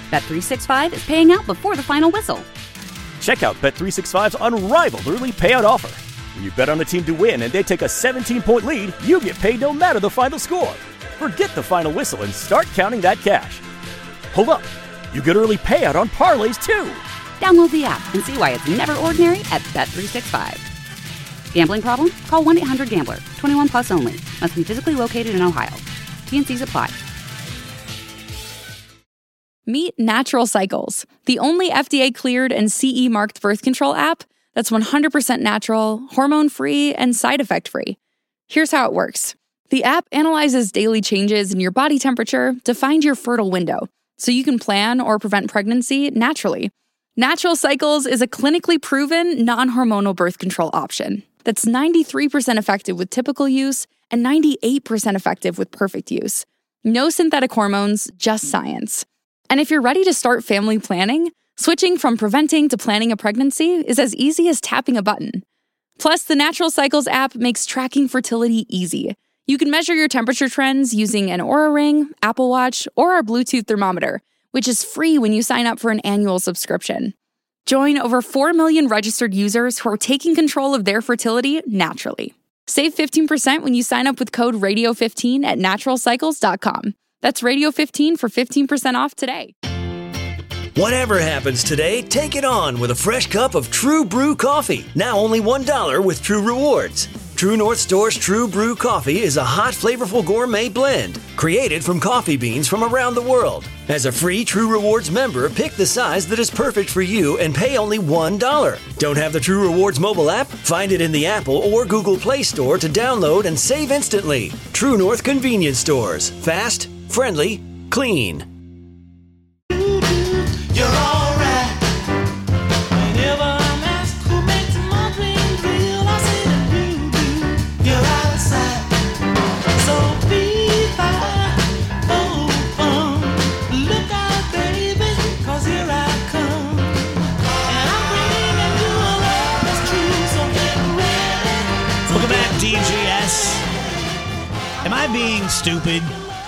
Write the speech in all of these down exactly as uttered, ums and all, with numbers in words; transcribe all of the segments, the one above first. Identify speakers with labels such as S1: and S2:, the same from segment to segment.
S1: Bet three sixty-five is paying out before the final whistle.
S2: Check out Bet three sixty-five's unrivaled early payout offer. When you bet on a team to win and they take a seventeen-point lead, you get paid no matter the final score. Forget the final whistle and start counting that cash. Hold up. You get early payout on parlays, too.
S1: Download the app and see why it's never ordinary at Bet three sixty-five. Gambling problem? Call one eight hundred gambler. twenty-one plus only. Must be physically located in Ohio. T N Cs apply.
S3: Meet Natural Cycles, the only F D A-cleared and C E-marked birth control app that's one hundred percent natural, hormone-free, and side effect-free. Here's how it works. The app analyzes daily changes in your body temperature to find your fertile window, so you can plan or prevent pregnancy naturally. Natural Cycles is a clinically proven, non-hormonal birth control option that's ninety-three percent effective with typical use and ninety-eight percent effective with perfect use. No synthetic hormones, just science. And if you're ready to start family planning, switching from preventing to planning a pregnancy is as easy as tapping a button. Plus, the Natural Cycles app makes tracking fertility easy. You can measure your temperature trends using an Oura Ring, Apple Watch, or our Bluetooth thermometer, which is free when you sign up for an annual subscription. Join over four million registered users who are taking control of their fertility naturally. Save fifteen percent when you sign up with code radio fifteen at natural cycles dot com. That's radio fifteen for fifteen percent off today.
S4: Whatever happens today, take it on with a fresh cup of True Brew coffee. Now only one dollar with True Rewards. True North Store's True Brew coffee is a hot, flavorful gourmet blend created from coffee beans from around the world. As a free True Rewards member, pick the size that is perfect for you and pay only one dollar. Don't have the True Rewards mobile app? Find it in the Apple or Google Play Store to download and save instantly. True North Convenience Stores. Fast, friendly, clean.
S5: You're all right. Whenever I'm asked who makes my dreams real, I say that you do. You're out of sight. So be fine. Oh, um, look out, baby, 'cause here I come. And I'm bringing you a love that's true, so get ready.
S6: Welcome back, D G S. Am I being stupid?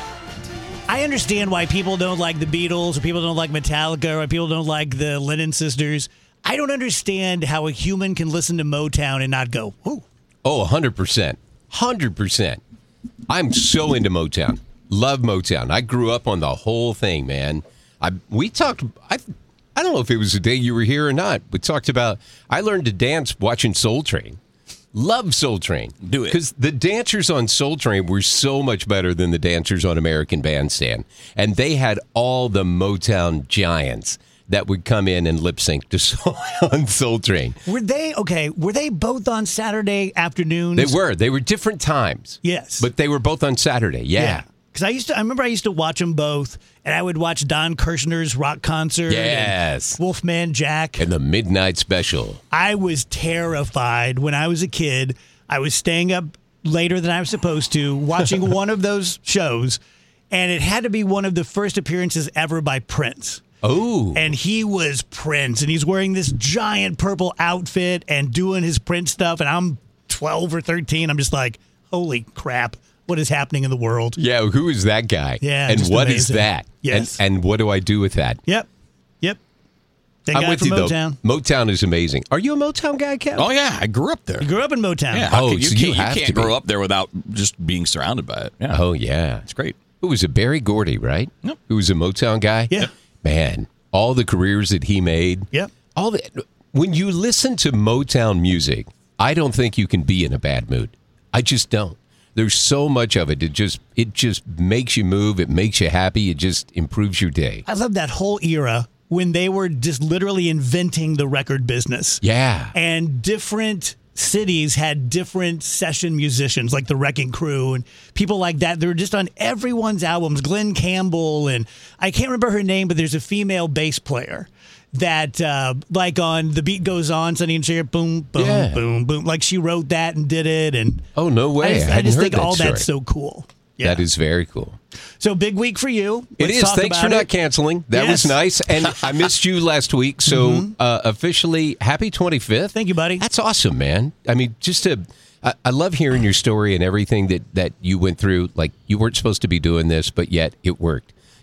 S6: I understand why people don't like the Beatles, or people don't like Metallica, or people don't like the Lennon Sisters. I don't understand how a human can listen to Motown and not go, ooh.
S7: Oh, one hundred percent. one hundred percent. I'm so into Motown. Love Motown. I grew up on the whole thing, man. I We talked, I, I don't know if it was the day you were here or not, but talked about, I learned to dance watching Soul Train. Love Soul Train.
S8: Do it.
S7: Because the dancers on Soul Train were so much better than the dancers on American Bandstand. And they had all the Motown giants that would come in and lip sync to Soul, on Soul Train.
S6: Were they, okay, were they both on Saturday afternoons?
S7: They were. They were different times.
S6: Yes.
S7: But they were both on Saturday, yeah.
S6: Because yeah. I used to, I remember I used to watch them both, and I would watch Don Kirshner's rock concert.
S7: Yes.
S6: And Wolfman Jack.
S7: And the Midnight Special.
S6: I was terrified when I was a kid. I was staying up later than I was supposed to, watching one of those shows, and it had to be one of the first appearances ever by Prince.
S7: Oh.
S6: And he was Prince, and he's wearing this giant purple outfit and doing his Prince stuff, and I'm twelve or thirteen. I'm just like, holy crap. What is happening in the world?
S7: Yeah, who is that guy?
S6: Yeah,
S7: and
S6: just
S7: what is
S6: amazing.
S7: that?
S6: Yes.
S7: And, and what do I do with that?
S6: Yep. Yep. That
S7: I'm
S6: guy
S7: with
S6: from
S7: you,
S6: Motown.
S7: though. Motown is amazing. Are you a Motown guy, Kev?
S8: Oh, yeah. I grew up there.
S6: You grew up in Motown.
S8: Yeah.
S7: Oh,
S8: How can-
S7: so
S8: you
S7: you
S8: can't,
S7: have
S8: you can't
S7: to be.
S8: grow up there without just being surrounded by it. Yeah.
S7: Oh, yeah.
S8: It's great.
S7: Who was it? Barry Gordy, right?
S8: Yep.
S7: Who was a Motown guy?
S6: Yeah.
S7: Man, all the careers that he made.
S6: Yep.
S7: All the, when you listen to Motown music, I don't think you can be in a bad mood. I just don't. There's so much of it. It just it just makes you move. It makes you happy. It just improves your day.
S6: I love that whole era when they were just literally inventing the record business.
S7: Yeah.
S6: And different cities had different session musicians, like the Wrecking Crew and people like that. They were just on everyone's albums. Glenn Campbell, and I can't remember her name, but there's a female bass player that, uh, like on The Beat Goes On, Sonny and Cher, boom, boom,
S7: Yeah.
S6: boom, boom. Like she wrote that and did it. And
S7: Oh, no way.
S6: I just,
S7: I
S6: I
S7: hadn't
S6: just
S7: heard
S6: think
S7: that
S6: all
S7: story.
S6: that's so cool. Yeah.
S7: That is very cool.
S6: So big week for you.
S7: It
S6: Let's
S7: is.
S6: talk
S7: Thanks
S6: about
S7: for not
S6: it.
S7: canceling. That
S6: Yes.
S7: was nice. And I missed you last week. So
S6: Mhm.
S7: uh, officially, happy twenty-fifth.
S6: Thank you, buddy.
S7: That's awesome, man. I mean, just to, I, I love hearing your story and everything that, that you went through. Like, you weren't supposed to be doing this, but yet it worked.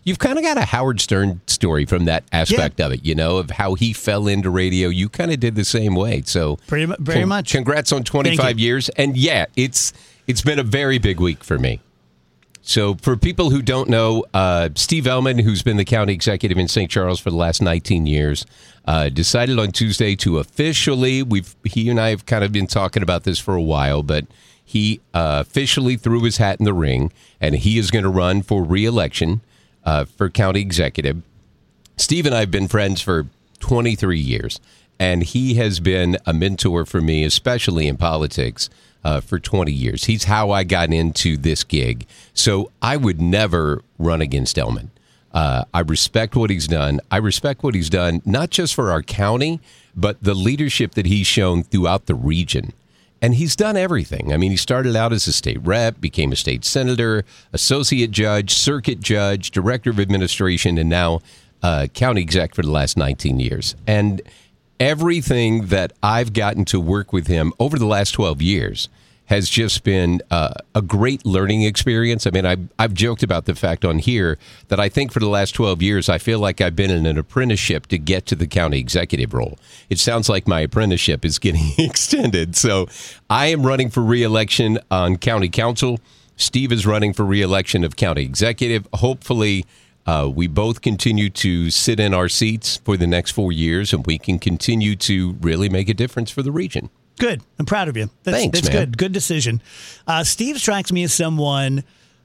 S7: You've kind of got a Howard Stern story from that aspect yeah. of it, you know, of how he fell into radio. You kind of did the same way. So
S6: pretty mu- very
S7: con-
S6: much.
S7: Congrats on twenty-five years. And yeah, it's it's been a very big week for me. So for people who don't know, uh, Steve Ellman, who's been the county executive in Saint Charles for the last nineteen years, uh, decided on Tuesday to officially, we've he and I have kind of been talking about this for a while, but he uh, officially threw his hat in the ring, and he is going to run for re-election uh, for county executive. Steve and I have been friends for twenty-three years, and he has been a mentor for me, especially in politics. Uh, for twenty years. He's how I got into this gig. So I would never run against Ellman. Uh, I respect what he's done. I respect what he's done, not just for our county, but the leadership that he's shown throughout the region. And he's done everything. I mean, he started out as a state rep, became a state senator, associate judge, circuit judge, director of administration, and now uh, county exec for the last nineteen years. And everything that I've gotten to work with him over the last twelve years has just been uh, a great learning experience. I mean, I've, I've joked about the fact on here that I think for the last twelve years, I feel like I've been in an apprenticeship to get to the county executive role. It sounds like my apprenticeship is getting extended. So I am running for re-election on county council. Steve is running for re-election of county executive. Hopefully, Uh, we both continue to sit in our seats for the next four years, and we can continue to really make a difference for the region.
S6: Good. I'm proud of you. That's,
S7: Thanks,
S6: that's
S7: man.
S6: good. Good decision. Uh, Steve strikes me as someone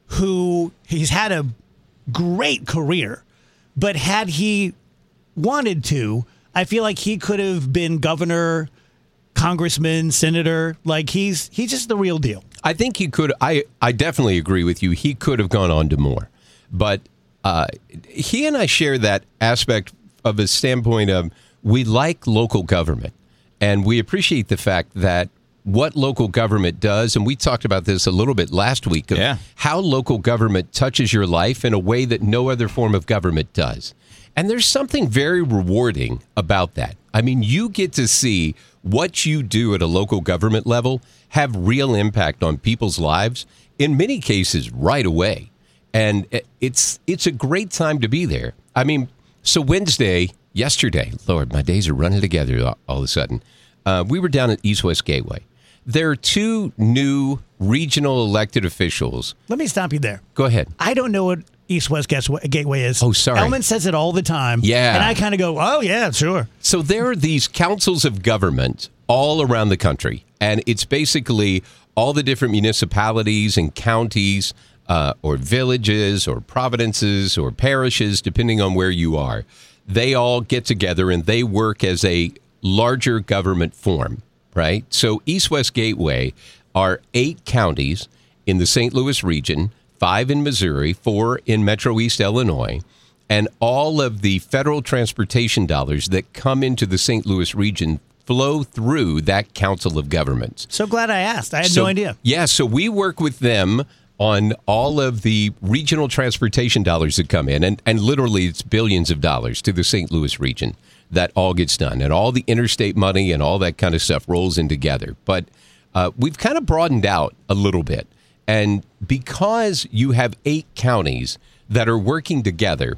S6: who he's had a great career, but had he wanted to, I feel like he could have been governor, congressman, senator. Like he's he's just the real deal.
S7: I think he could. I, I definitely agree with you. He could have gone on to more, but Uh, he and I share that aspect of a standpoint of we like local government, and we appreciate the fact that what local government does, and we talked about this a little bit last week, of
S8: yeah.
S7: how local government touches your life in a way that no other form of government does. And there's something very rewarding about that. I mean, you get to see what you do at a local government level have real impact on people's lives, in many cases right away. And it's it's a great time to be there. I mean, so Wednesday, yesterday, Lord, my days are running together all, all of a sudden. Uh, we were down at East West Gateway. There are two new regional elected officials.
S6: Let me stop you there.
S7: Go ahead.
S6: I don't know what East West Gateway is.
S7: Oh, sorry.
S6: Ellman says it all the time.
S7: Yeah.
S6: And I kind of go, oh, yeah, sure.
S7: So there are these councils of government all around the country. And it's basically all the different municipalities and counties Uh, or villages or providences or parishes, depending on where you are. They all get together and they work as a larger government form, right? So East West Gateway are eight counties in the Saint Louis region, five in Missouri, four in Metro East Illinois, and all of the federal transportation dollars that come into the Saint Louis region flow through that council of governments.
S6: So glad I asked. I had
S7: so,
S6: no idea.
S7: Yeah, so we work with them on all of the regional transportation dollars that come in. And, and literally, it's billions of dollars to the Saint Louis region that all gets done. And all the interstate money and all that kind of stuff rolls in together. But uh, we've kind of broadened out a little bit. And because you have eight counties that are working together,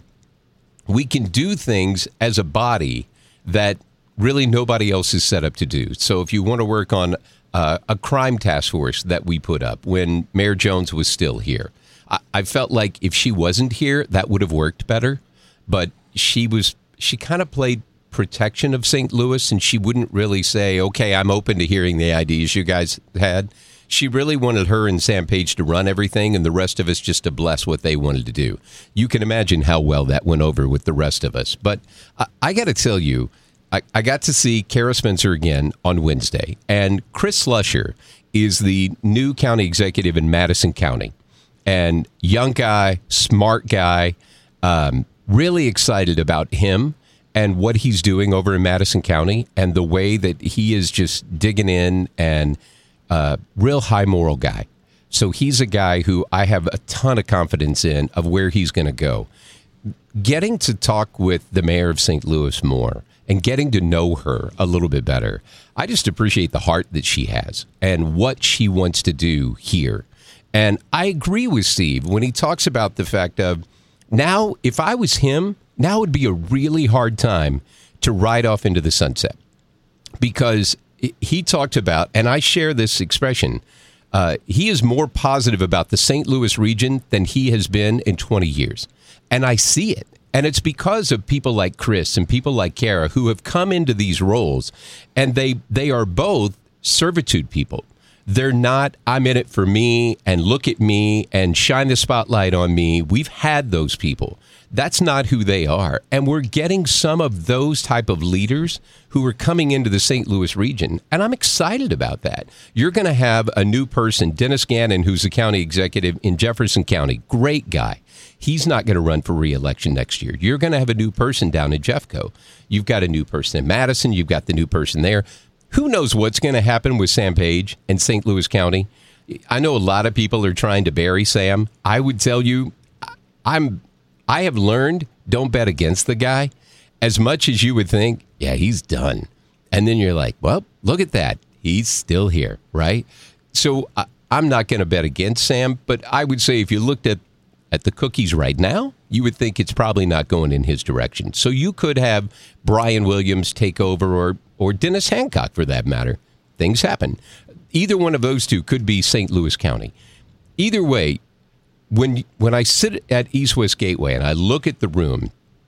S7: we can do things as a body that really nobody else is set up to do. So if you want to work on Uh, a crime task force that we put up when Mayor Jones was still here. I, I felt like if she wasn't here, that would have worked better. But she was, she kind of played protection of Saint Louis, and she wouldn't really say, okay, I'm open to hearing the ideas you guys had. She really wanted her and Sam Page to run everything and the rest of us just to bless what they wanted to do. You can imagine how well that went over with the rest of us. But I, I got to tell you, I got to see Kara Spencer again on Wednesday, and Chris Slusher is the new county executive in Madison County, and young guy, smart guy, um, really excited about him and what he's doing over in Madison County and the way that he is just digging in, and uh, real high moral guy. So he's a guy who I have a ton of confidence in of where he's going to go. Getting to talk with the mayor of Saint Louis more and getting to know her a little bit better, I just appreciate the heart that she has and what she wants to do here. And I agree with Steve when he talks about the fact of now, if I was him, now would be a really hard time to ride off into the sunset. Because he talked about, and I share this expression, uh, he is more positive about the Saint Louis region than he has been in twenty years. And I see it. And it's because of people like Chris and people like Kara who have come into these roles, and they they are both servitude people. They're not, I'm in it for me, and look at me, and shine the spotlight on me. We've had those people. That's not who they are. And we're getting some of those type of leaders who are coming into the Saint Louis region. And I'm excited about that. You're going to have a new person, Dennis Gannon, who's the county executive in Jefferson County. Great guy. He's not going to run for re-election next year. You're going to have a new person down in Jeffco. You've got a new person in Madison. You've got the new person there. Who knows what's going to happen with Sam Page in Saint Louis County? I know a lot of people are trying to bury Sam. I would tell you, I'm... I have learned, don't bet against the guy. As much as you would think, yeah, he's done. And then you're like, well, look at that. He's still here, right? So I, I'm not going to bet against Sam, but I would say if you looked at, at the cookies right now, you would think it's probably not going in his direction. So you could have Brian Williams take over, or, or Dennis Hancock for that matter. Things happen. Either one of those two could be Saint Louis County. Either way, When when I sit at East West Gateway and I look at the room,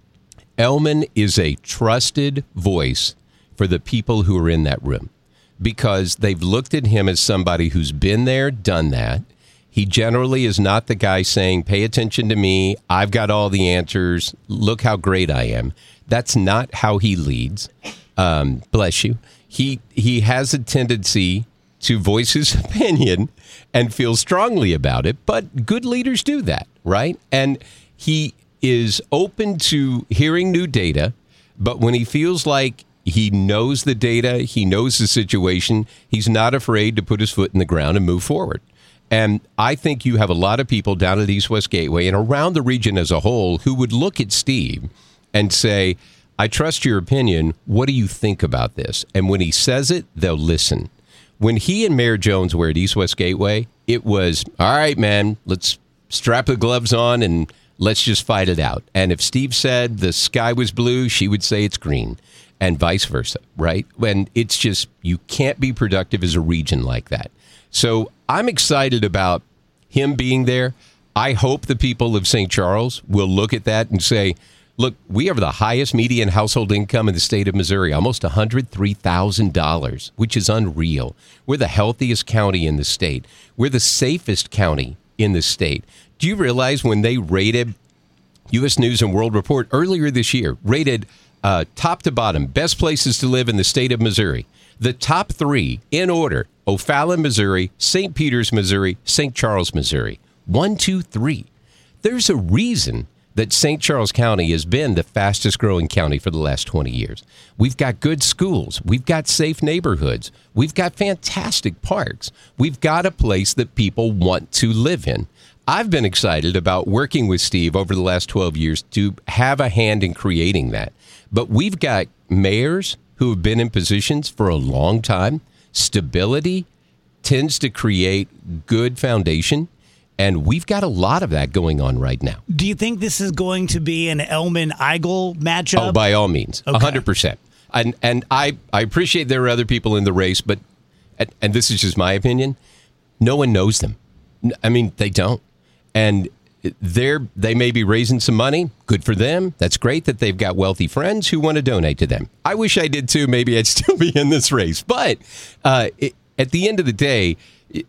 S7: Ellman is a trusted voice for the people who are in that room because they've looked at him as somebody who's been there, done that. He generally is not the guy saying, pay attention to me, I've got all the answers, look how great I am. That's not how he leads. Um, bless you. He he has a tendency to voice his opinion and feel strongly about it, but good leaders do that, right? And he is open to hearing new data, but when he feels like he knows the data, he knows the situation, he's not afraid to put his foot in the ground and move forward. And I think you have a lot of people down at East West Gateway and around the region as a whole who would look at Steve and say, I trust your opinion. What do you think about this? And when he says it, they'll listen. When he and Mayor Jones were at East West Gateway, it was, all right, man, let's strap the gloves on and let's just fight it out. And if Steve said the sky was blue, she would say it's green, and vice versa, right? And it's just, you can't be productive as a region like that. So I'm excited about him being there. I hope the people of Saint Charles will look at that and say, look, we have the highest median household income in the state of Missouri, almost one hundred three thousand dollars, which is unreal. We're the healthiest county in the state. We're the safest county in the state. Do you realize when they rated U S News and World Report earlier this year, rated uh, top to bottom, best places to live in the state of Missouri, the top three in order, O'Fallon, Missouri, Saint Peters, Missouri, Saint Charles, Missouri. One, two, three. There's a reason that Saint Charles County has been the fastest growing county for the last twenty years. We've got good schools. We've got safe neighborhoods. We've got fantastic parks. We've got a place that people want to live in. I've been excited about working with Steve over the last twelve years to have a hand in creating that. But we've got mayors who have been in positions for a long time. Stability tends to create good foundation. And we've got a lot of that going on right now.
S6: Do you think this is going to be an Ellman-Eigel matchup?
S7: Oh, by all means,
S6: okay.
S7: one hundred percent. And and I, I appreciate there are other people in the race, but, and, and this is just my opinion, no one knows them. I mean, they don't. And they're, they may be raising some money. Good for them. That's great that they've got wealthy friends who want to donate to them. I wish I did too. Maybe I'd still be in this race. But uh, it, at the end of the day,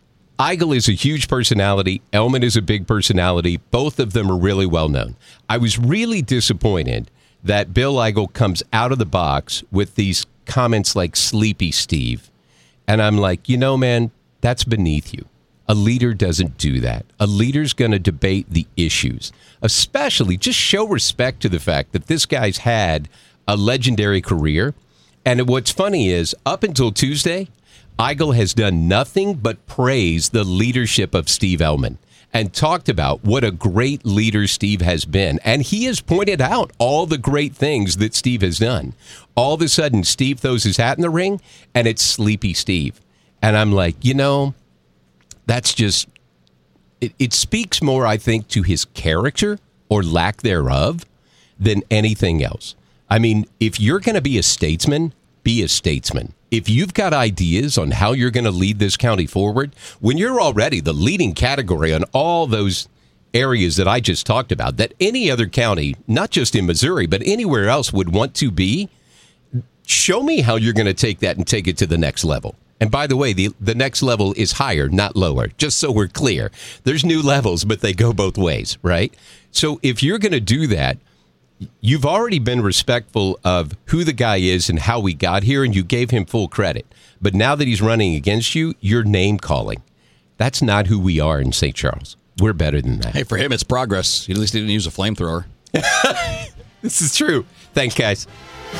S7: Eigel is a huge personality. Ellman is a big personality. Both of them are really well known. I was really disappointed that Bill Eigel comes out of the box with these comments like Sleepy Steve. And I'm like, you know, man, that's beneath you. A leader doesn't do that. A leader's going to debate the issues, especially just show respect to the fact that this guy's had a legendary career. And what's funny is up until Tuesday, Eigel has done nothing but praise the leadership of Steve Ellman and talked about what a great leader Steve has been. And he has pointed out all the great things that Steve has done. All of a sudden, Steve throws his hat in the ring, and it's Sleepy Steve. And I'm like, you know, that's just, it, it speaks more, I think, to his character or lack thereof than anything else. I mean, if you're going to be a statesman, be a statesman. If you've got ideas on how you're going to lead this county forward, when you're already the leading category on all those areas that I just talked about, that any other county, not just in Missouri, but anywhere else would want to be, show me how you're going to take that and take it to the next level. And by the way, the, the next level is higher, not lower, just so we're clear. There's new levels, but they go both ways, right? So if you're going to do that, you've already been respectful of who the guy is and how we got here, and you gave him full credit. But now that he's running against you, you're name-calling. That's not who we are in Saint Charles. We're better than that.
S8: Hey, for him, it's progress. He at least didn't use a flamethrower.
S7: This is true. Thanks, guys.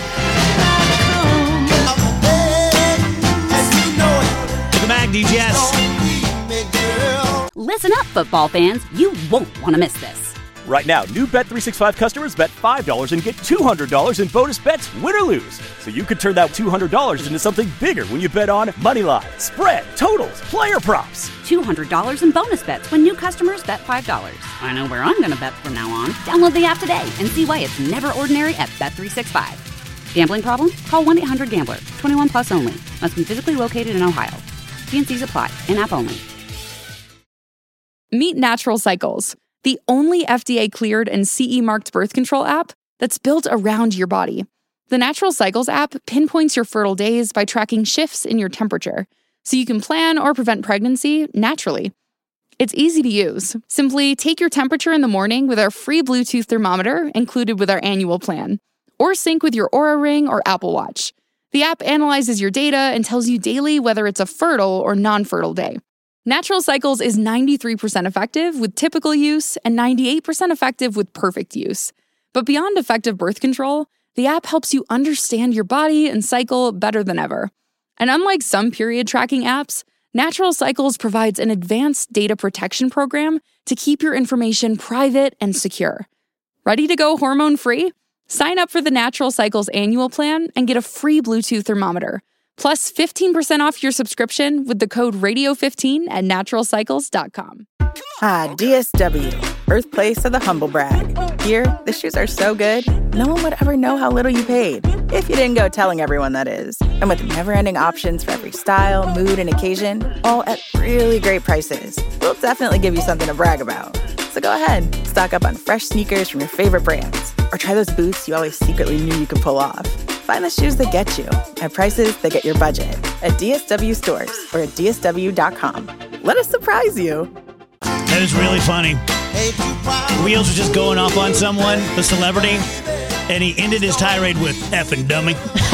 S6: Welcome back, D J S.
S1: Listen up, football fans. You won't want to miss this.
S2: Right now, new Bet three sixty-five customers bet five dollars and get two hundred dollars in bonus bets, win or lose. So you could turn that two hundred dollars into something bigger when you bet on money line, spread, totals, player props.
S1: two hundred dollars in bonus bets when new customers bet five dollars. I know where I'm going to bet from now on. Download the app today and see why it's never ordinary at Bet three sixty-five. Gambling problem? Call one eight hundred gambler. twenty-one plus only. Must be physically located in Ohio. T and C's apply. In-app only.
S3: Meet Natural Cycles, the only F D A-cleared and C E marked birth control app that's built around your body. The Natural Cycles app pinpoints your fertile days by tracking shifts in your temperature, so you can plan or prevent pregnancy naturally. It's easy to use. Simply take your temperature in the morning with our free Bluetooth thermometer included with our annual plan, or sync with your Oura Ring or Apple Watch. The app analyzes your data and tells you daily whether it's a fertile or non-fertile day. Natural Cycles is ninety-three percent effective with typical use and ninety-eight percent effective with perfect use. But beyond effective birth control, the app helps you understand your body and cycle better than ever. And unlike some period tracking apps, Natural Cycles provides an advanced data protection program to keep your information private and secure. Ready to go hormone-free? Sign up for the Natural Cycles annual plan and get a free Bluetooth thermometer, plus fifteen percent off your subscription with the code radio fifteen at natural cycles dot com.
S9: Ah, D S W, birthplace of the humble brag. Here, the shoes are so good, no one would ever know how little you paid. If you didn't go telling everyone, that is. And with never-ending options for every style, mood, and occasion, all at really great prices, we'll definitely give you something to brag about. So go ahead, stock up on fresh sneakers from your favorite brands, or try those boots you always secretly knew you could pull off. Find the shoes that get you at prices that get your budget at D S W stores or at D S W dot com. Let us surprise you.
S6: That was really funny. Wheels was just going off on someone, a celebrity, and he ended his tirade with effing dummy.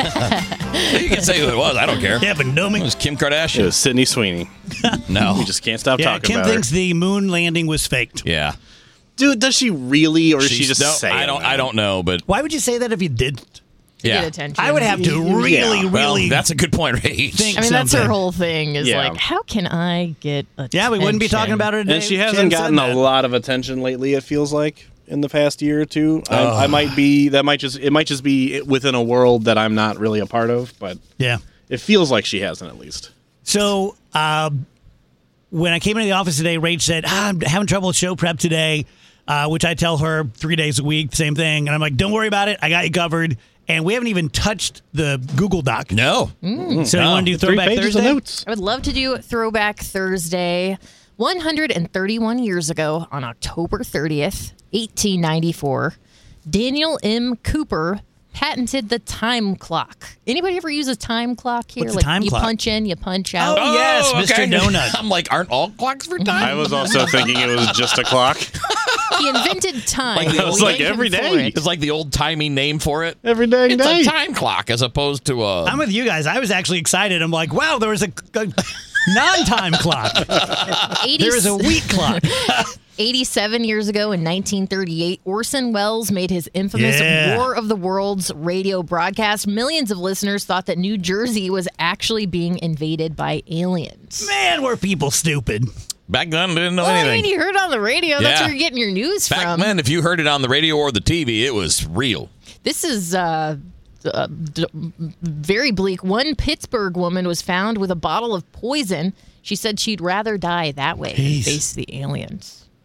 S8: You can say who it was. I don't care.
S6: Effing dummy.
S8: It was Kim Kardashian.
S10: It was Sydney Sweeney.
S8: No.
S10: We just can't stop
S6: Yeah,
S10: talking
S6: Kim
S10: about
S6: thinks
S10: her.
S6: the moon landing was faked.
S8: Yeah.
S10: Dude, does she really, or is she
S8: She's-
S10: just
S8: no,
S10: saying
S8: I don't.
S10: that?
S8: I don't know, but
S6: Why would you say that if you didn't?
S8: yeah.
S11: Get attention.
S6: I would have to really,
S10: Yeah.
S8: Well,
S6: really
S8: that's a good point, Rach.
S6: think
S11: I mean, that's her
S6: something.
S11: whole thing is
S10: Yeah.
S11: like, how can I get attention?
S6: Yeah, we wouldn't be talking about her today.
S10: And she
S6: if
S10: hasn't
S6: hadn't
S10: gotten
S6: said
S10: a
S6: that.
S10: lot of attention lately, it feels like, in the past year or two. I, I might be, that might just, it might just be within a world that I'm not really a part of, but
S6: Yeah.
S10: it feels like she hasn't at least.
S6: So um, when I came into the office today, Rach said, ah, I'm having trouble with show prep today, uh, which I tell her three days a week, same thing. And I'm like, don't worry about it. I got you covered. And we haven't even touched the Google Doc.
S8: No.
S6: So you want to do
S10: Three
S6: Throwback
S10: pages
S6: Thursday?
S10: of notes.
S11: I would love to do Throwback Thursday. one hundred thirty-one years ago, on October thirtieth, eighteen ninety-four, Daniel M. Cooper patented the time clock. Anybody ever use a time clock here?
S6: What's a
S11: like
S6: time
S11: you
S6: clock?
S11: punch in, you punch out.
S6: Oh, yes, Mister
S8: okay.
S6: Donut.
S8: I'm like, aren't all clocks for time?
S10: I was also thinking it was just a clock.
S11: He invented time.
S8: Like, it was
S11: We
S10: like
S11: thank him
S10: every
S11: for
S10: day.
S11: it.
S8: It's like the old timey name for it.
S10: Every dang
S8: It's
S10: day.
S8: a time clock as opposed to a.
S6: I'm with you guys. I was actually excited. I'm like, wow, there was a, a non-time clock.
S11: eighty
S6: There is a week clock.
S11: eighty-seven years ago in nineteen thirty-eight, Orson Welles made his infamous
S6: Yeah.
S11: War of the Worlds radio broadcast. Millions of listeners thought that New Jersey was actually being invaded by aliens.
S6: Man, were people stupid.
S8: Back then, didn't know
S11: Well, I
S8: anything.
S11: mean, you heard it on the radio. That's
S8: Yeah.
S11: where you're getting your news
S8: Back
S11: from.
S8: then, if you heard it on the radio or the T V, it was real.
S11: This is uh, uh, d- very bleak. One Pittsburgh woman was found with a bottle of poison. She said she'd rather die that way
S6: Jeez.
S11: than face the aliens.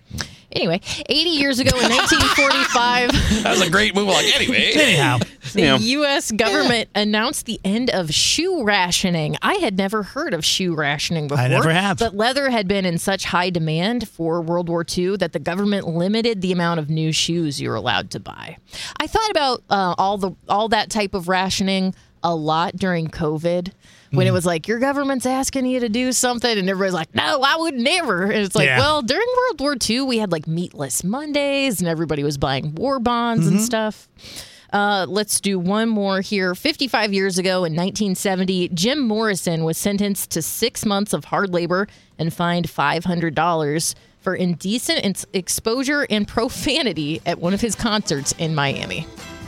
S11: Anyway, eighty years ago in nineteen forty-five,
S8: That was a great move. Like, anyway.
S6: Anyhow.
S11: the
S10: Yeah.
S11: U S government announced the end of shoe rationing. I had never heard of shoe rationing before.
S6: I never have.
S11: But leather had been in such high demand for World War Two that the government limited the amount of new shoes you were allowed to buy. I thought about uh, all the all that type of rationing a lot during COVID. When it was like, your government's asking you to do something, and everybody's like, no, I would never. And it's like,
S6: Yeah.
S11: well, during World War Two, we had like meatless Mondays, and everybody was buying war bonds and stuff. Uh, let's do one more here. fifty-five years ago in nineteen seventy, Jim Morrison was sentenced to six months of hard labor and fined five hundred dollars for indecent ins- exposure and profanity at one of his concerts in Miami.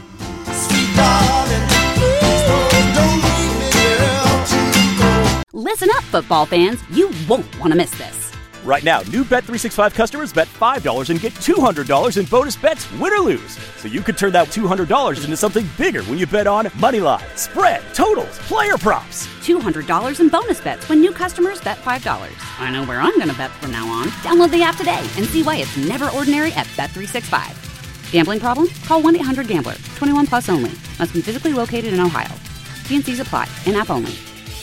S1: Listen up, football fans. You won't want to miss this.
S2: Right now, new Bet three sixty-five customers bet five dollars and get two hundred dollars in bonus bets, win or lose. So you could turn that two hundred dollars into something bigger when you bet on moneyline, spread, totals, player props.
S1: two hundred dollars in bonus bets when new customers bet five dollars. I know where I'm going to bet from now on. Download the app today and see why it's never ordinary at Bet three sixty-five. Gambling problem? Call one eight hundred gambler. twenty-one plus only. Must be physically located in Ohio. T and C's apply. In-app only.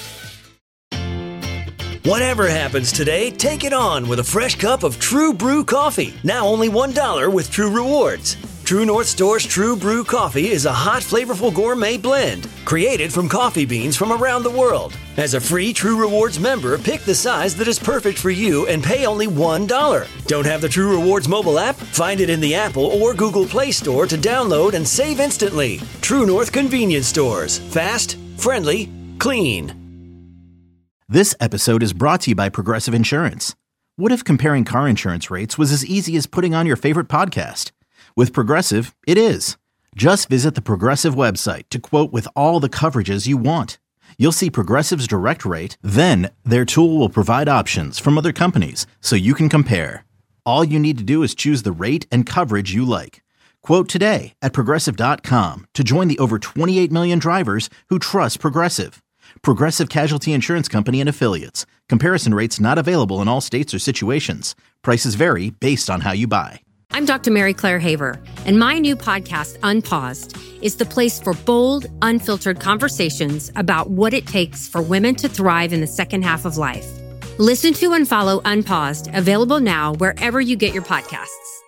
S4: Whatever happens today, take it on with a fresh cup of True Brew coffee. Now only one dollar with True Rewards. True North Store's True Brew coffee is a hot, flavorful gourmet blend created from coffee beans from around the world. As a free True Rewards member, pick the size that is perfect for you and pay only one dollar. Don't have the True Rewards mobile app? Find it in the Apple or Google Play Store to download and save instantly. True North Convenience Stores. Fast, friendly, clean.
S12: This episode is brought to you by Progressive Insurance. What if comparing car insurance rates was as easy as putting on your favorite podcast? With Progressive, it is. Just visit the Progressive website to quote with all the coverages you want. You'll see Progressive's direct rate, then their tool will provide options from other companies so you can compare. All you need to do is choose the rate and coverage you like. Quote today at Progressive dot com to join the over twenty-eight million drivers who trust Progressive. Progressive Casualty Insurance Company and Affiliates. Comparison rates not available in all states or situations. Prices vary based on how you buy.
S13: I'm Doctor Mary Claire Haver, and my new podcast, Unpaused, is the place for bold, unfiltered conversations about what it takes for women to thrive in the second half of life. Listen to and follow Unpaused, available now wherever you get your podcasts.